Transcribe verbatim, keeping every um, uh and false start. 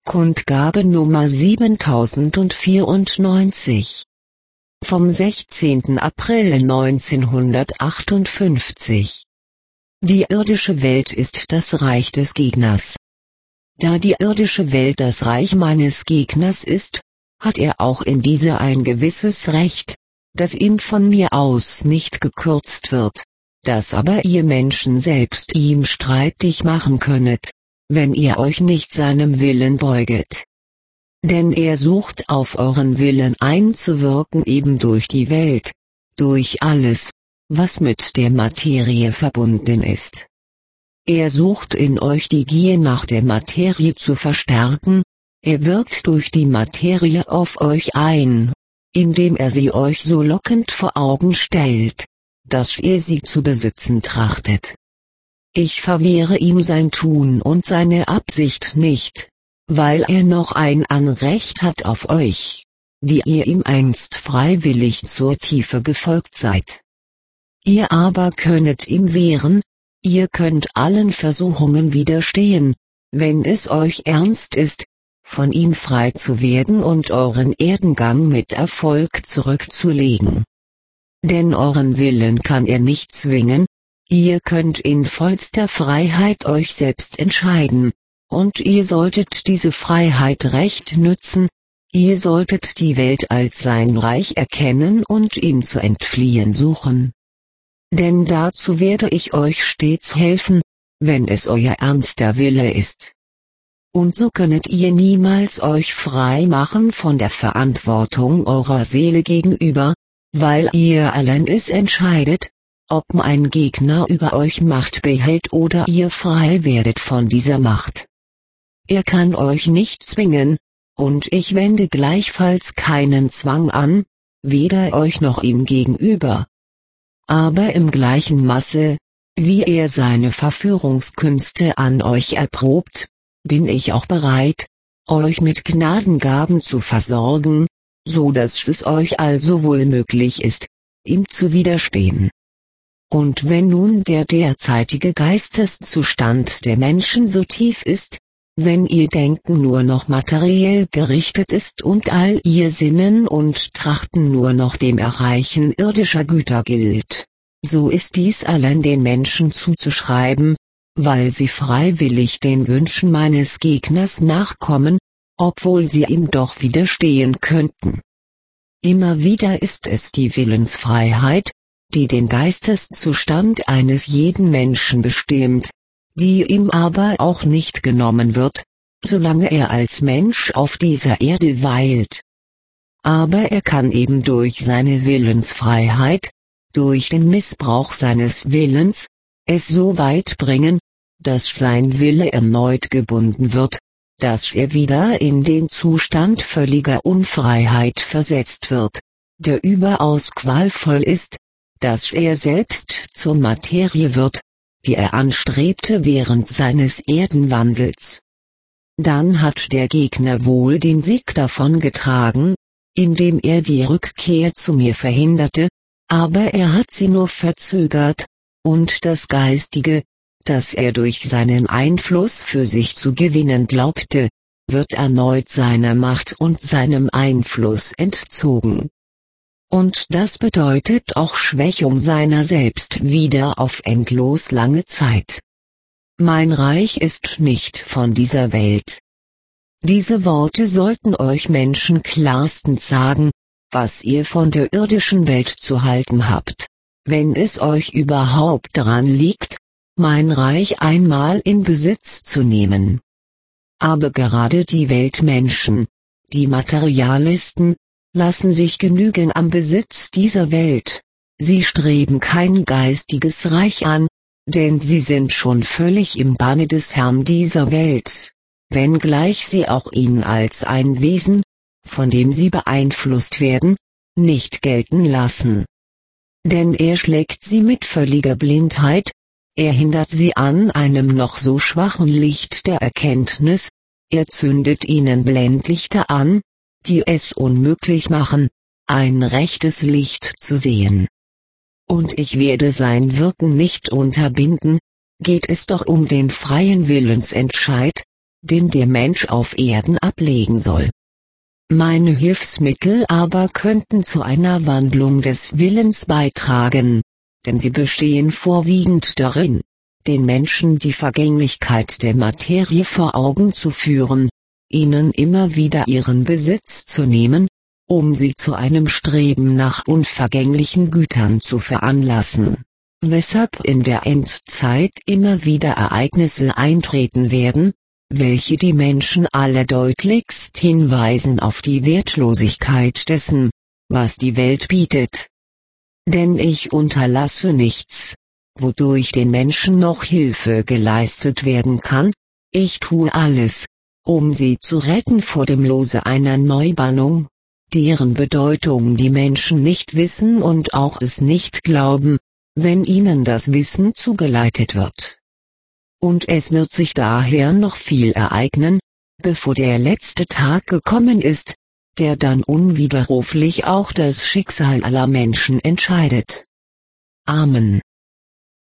Kundgabe Nummer siebentausendvierundneunzig. Vom sechzehnten April neunzehnhundertachtundfünfzig. Die irdische Welt ist das Reich des Gegners. Da die irdische Welt das Reich meines Gegners ist, hat er auch in diese ein gewisses Recht, das ihm von mir aus nicht gekürzt wird, das aber ihr Menschen selbst ihm streitig machen könnet, wenn ihr euch nicht seinem Willen beuget. Denn er sucht auf euren Willen einzuwirken eben durch die Welt, durch alles, was mit der Materie verbunden ist. Er sucht in euch die Gier nach der Materie zu verstärken, er wirkt durch die Materie auf euch ein, indem er sie euch so lockend vor Augen stellt, dass ihr sie zu besitzen trachtet. Ich verwehre ihm sein Tun und seine Absicht nicht, weil er noch ein Anrecht hat auf euch, die ihr ihm einst freiwillig zur Tiefe gefolgt seid. Ihr aber könnet ihm wehren, ihr könnt allen Versuchungen widerstehen, wenn es euch ernst ist, von ihm frei zu werden und euren Erdengang mit Erfolg zurückzulegen. Denn euren Willen kann er nicht zwingen, ihr könnt in vollster Freiheit euch selbst entscheiden, und ihr solltet diese Freiheit recht nützen, ihr solltet die Welt als sein Reich erkennen und ihm zu entfliehen suchen. Denn dazu werde ich euch stets helfen, wenn es euer ernster Wille ist. Und so könnet ihr niemals euch frei machen von der Verantwortung eurer Seele gegenüber, weil ihr allein es entscheidet, ob ein Gegner über euch Macht behält oder ihr frei werdet von dieser Macht. Er kann euch nicht zwingen, und ich wende gleichfalls keinen Zwang an, weder euch noch ihm gegenüber. Aber im gleichen Maße, wie er seine Verführungskünste an euch erprobt, bin ich auch bereit, euch mit Gnadengaben zu versorgen, so dass es euch also wohl möglich ist, ihm zu widerstehen. Und wenn nun der derzeitige Geisteszustand der Menschen so tief ist, wenn ihr Denken nur noch materiell gerichtet ist und all ihr Sinnen und Trachten nur noch dem Erreichen irdischer Güter gilt, so ist dies allein den Menschen zuzuschreiben, weil sie freiwillig den Wünschen meines Gegners nachkommen, obwohl sie ihm doch widerstehen könnten. Immer wieder ist es die Willensfreiheit, die den Geisteszustand eines jeden Menschen bestimmt, die ihm aber auch nicht genommen wird, solange er als Mensch auf dieser Erde weilt. Aber er kann eben durch seine Willensfreiheit, durch den Missbrauch seines Willens, es so weit bringen, dass sein Wille erneut gebunden wird, dass er wieder in den Zustand völliger Unfreiheit versetzt wird, der überaus qualvoll ist, dass er selbst zur Materie wird, die er anstrebte während seines Erdenwandels. Dann hat der Gegner wohl den Sieg davongetragen, indem er die Rückkehr zu mir verhinderte, aber er hat sie nur verzögert, und das Geistige, das er durch seinen Einfluss für sich zu gewinnen glaubte, wird erneut seiner Macht und seinem Einfluss entzogen. Und das bedeutet auch Schwächung seiner selbst wieder auf endlos lange Zeit. Mein Reich ist nicht von dieser Welt. Diese Worte sollten euch Menschen klarstens sagen, was ihr von der irdischen Welt zu halten habt, wenn es euch überhaupt daran liegt, mein Reich einmal in Besitz zu nehmen. Aber gerade die Weltmenschen, die Materialisten, lassen sich genügen am Besitz dieser Welt, sie streben kein geistiges Reich an, denn sie sind schon völlig im Banne des Herrn dieser Welt, wenngleich sie auch ihn als ein Wesen, von dem sie beeinflusst werden, nicht gelten lassen. Denn er schlägt sie mit völliger Blindheit, er hindert sie an einem noch so schwachen Licht der Erkenntnis, er zündet ihnen Blendlichter an, die es unmöglich machen, ein rechtes Licht zu sehen. Und ich werde sein Wirken nicht unterbinden, geht es doch um den freien Willensentscheid, den der Mensch auf Erden ablegen soll. Meine Hilfsmittel aber könnten zu einer Wandlung des Willens beitragen, denn sie bestehen vorwiegend darin, den Menschen die Vergänglichkeit der Materie vor Augen zu führen, ihnen immer wieder ihren Besitz zu nehmen, um sie zu einem Streben nach unvergänglichen Gütern zu veranlassen, weshalb in der Endzeit immer wieder Ereignisse eintreten werden, welche die Menschen alle deutlichst hinweisen auf die Wertlosigkeit dessen, was die Welt bietet. Denn ich unterlasse nichts, wodurch den Menschen noch Hilfe geleistet werden kann, ich tue alles, um sie zu retten vor dem Lose einer Neubannung, deren Bedeutung die Menschen nicht wissen und auch es nicht glauben, wenn ihnen das Wissen zugeleitet wird. Und es wird sich daher noch viel ereignen, bevor der letzte Tag gekommen ist, der dann unwiderruflich auch das Schicksal aller Menschen entscheidet. Amen.